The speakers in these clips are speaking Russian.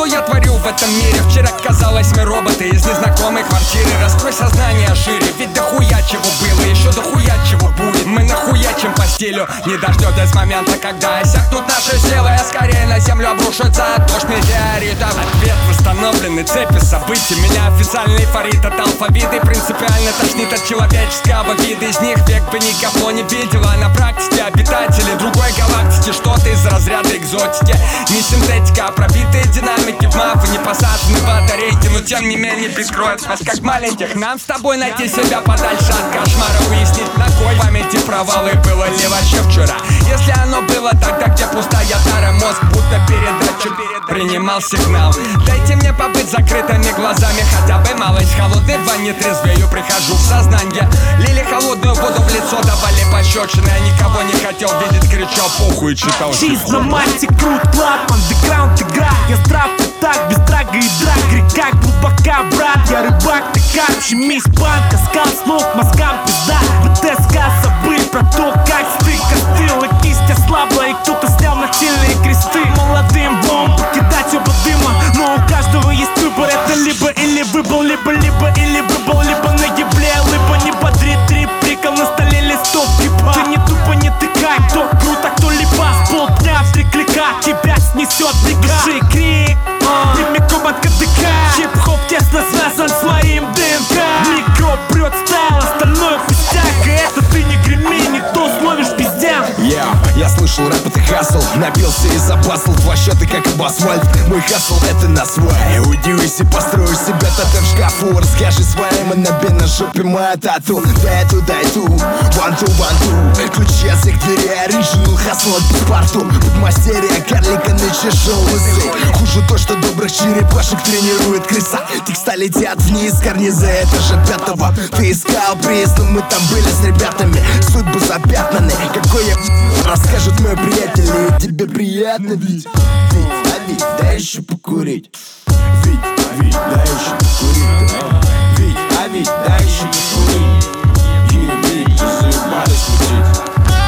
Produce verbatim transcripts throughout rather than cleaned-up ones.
я творю в этом мире? Вчера казалось мы роботы из незнакомой квартиры. Раскрой сознание шире, ведь дохуя чего было, еще дохуя чего будет. Мы нахуячим по стилю, не дождётесь момента, когда иссякнут наши силы. А скорее на землю обрушится дождь метеоритов. Ответ восстановлены, цепи событий. Меня официальный фарит от алфавита. Принципиально тошнит от человеческого вида. Из них век бы никого не видела. На практике обитатели другой галактики. Что-то из разряда экзотики. Не синтетика, а пробитые динамики. В мафы не посажены батарейки. Но тем не менее прикроют нас как маленьких. Нам с тобой найти себя подальше от кошмара. Уяснить, на кой памяти провалы было ли вообще вчера. Если оно было тогда, где пустая тара. Мозг будто передачу принимал сигнал. Дайте мне побыть закрытыми глазами. Хотя бы малость холодной в ванне трезвею. Прихожу в сознание. Лили холодную воду в лицо, давали пощечины. Я никого не хотел видеть, кричал похуй, читал. Чиз на мате, крут, клап, андеграунд игра. Я здрав, ты так, без драга и драк. Река глубока, брат, я рыбак, ты как чемись, банка, скал, слов, мозгам пизда. ВТСК забыл про то, как стык остыл. И кисть ослабла, и кто-то снял нательные кресты. Молодым бомб, покидать оба дыма. Но у каждого есть выбор, это либо или выбыл, либо, либо, или выбыл, либо на ебле, либо не бодри, трип, прикол на столе листов, типа. Ты не тупо не тыкай, кто круто, кто либо. С полдня в три клика тебя снесет бега. Души крик, прямиком от КТК. Хип-хоп тесно связан с моим ДНК. Микро прет стайл, остальное пустяк. И это ты не греми, не то словишь пиздям. Yeah, я слышал рэп, это хасл. Напился и запасл, два счета как об асфальт. Мой хасл это на свай. Удивись и построишь себе тату в шкафу. Расскажи своим, и набей на жопе моя тату. Дай ту, дай ту, one two, one two. Ключи от всех дверей, оригинал хасл от беспарту. Подмастерья карлика начешил лысый. Хуже то, что добрых черепашек тренирует крыса. Текста летят вниз, карниза этажа пятого. Ты искал приезд, но мы там были с ребятами. Судьбы запятнаны, какой я расскажут мои приятели. Тебе приятно, Вить? Вить, а Вить, дай еще покурить. Вить, а Вить, дай еще покурить. Вить, а Вить, дай еще покурить. Вить, Вить, заебались мутить.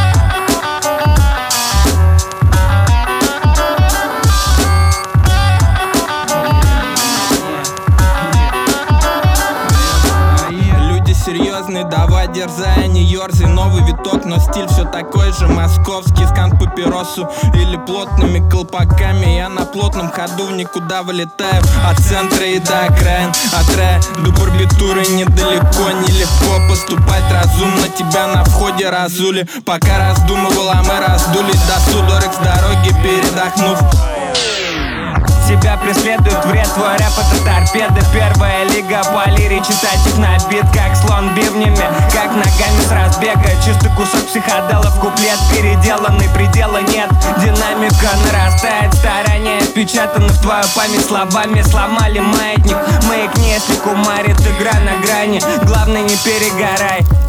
Серьезный, давай дерзай, не ерзай. Новый виток, но стиль все такой же. Московский скант папиросу или плотными колпаками. Я на плотном ходу в никуда вылетаю. От центра и до окраин, от рая до барбитуры недалеко. Нелегко поступать разумно, тебя на входе разули. Пока раздумывал, а мы раздулись до судорог с дороги, передохнув. Тебя преследует вред, твой рэп это торпеда. Первая лига по лире, читать их на бит. Как слон бивнями, как ногами с разбега. Чистый кусок психоделов, куплет переделанный, предела нет. Динамика нарастает, старания впечатаны в твою память. Словами сломали маятник, маякни, если кумарит игра на грани. Главное не перегорай.